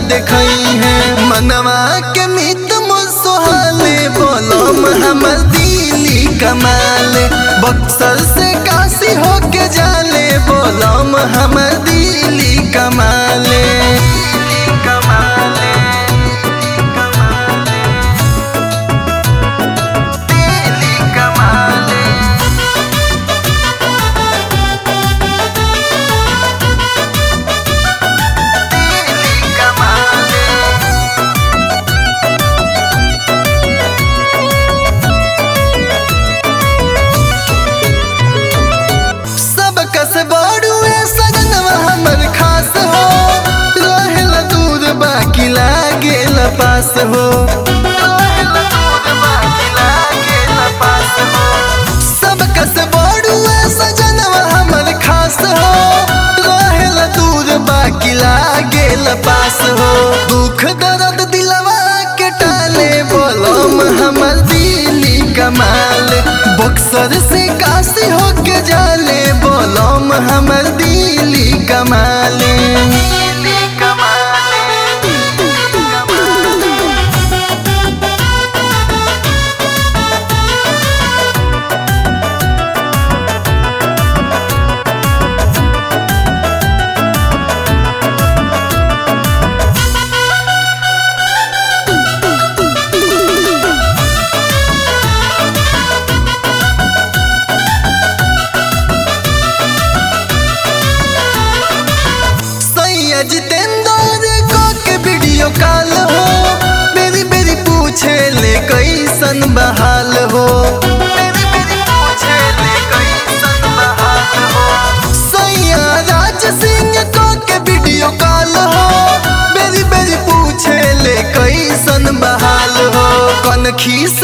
देखई है। मनवा के मीत मुसोहाले बोलम हमर दिली कमाले, बक्सर से काशी होके जाले बोलम हमर दिली कमाले। पास हो सब कस बड़ुआ सजनवा हमर खास हो, रहेला दूर बाकी लागेल पास हो। दुख दर्द दिलवा के टाले बोलम हमर दिली कमाल, बक्सर से काशी होके जाले बोलम हमर दिली कमाले। जितेंद्र को के वीडियो कॉल हो, मेरी मेरी पूछे ले कैसन बहाल हो, मेरी मेरी पूछे ले कैसन बहाल हो। सैया राज सिंह को के वीडियो कॉल हो, मेरी मेरी पूछे ले कैसन बहाल हो। कनखी